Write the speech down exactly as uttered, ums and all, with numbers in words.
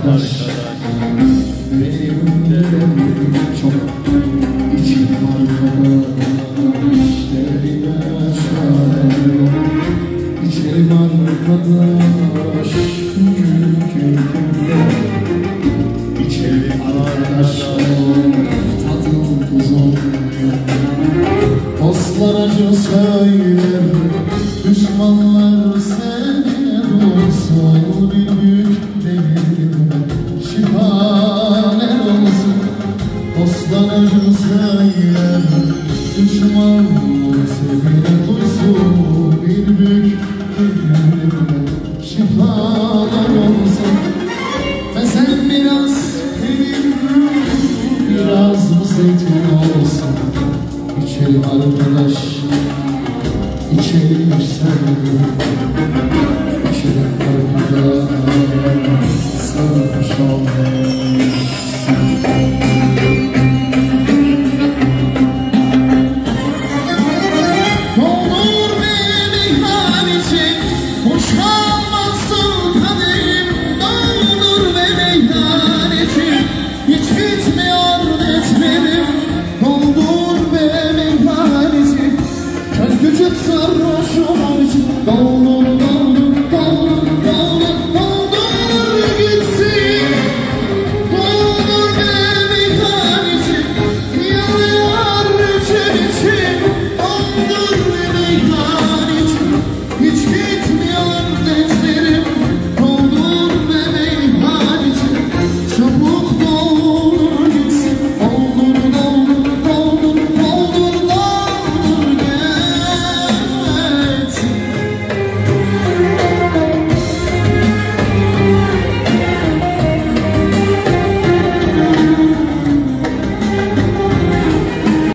arkadaş. Benim de çok içim arkadaş. Derime çare yok. İçerim arkadaş. Günlük keyfimde İçerim arkadaş. Tadım tuzum dostlar acı söyler. Düşmanlar sever olsun. Bir büyük devirme şifaner olsun. Dostlar acı söyler. Düşmanlar sever olsun. Bir büyük devirme şifaner olsun. Ve sen biraz benim, biraz mı zeytin olsun. İçelim arkadaş, içelim sevgilim. İçelim arkadaş, sarhoş olmuşsun. Olur beni harici, hoş kalmazsın kaderim. Doldur beni harici, hiç bitmiyor dertlerim. Doldur beni harici, kör küçük sarhoşum harici. Doldur, doldur, doldur, doldur, doldur gitsin. Doldur beni harici, yanıyor içim içim. Doldur beni harici, hiç bitmiyor.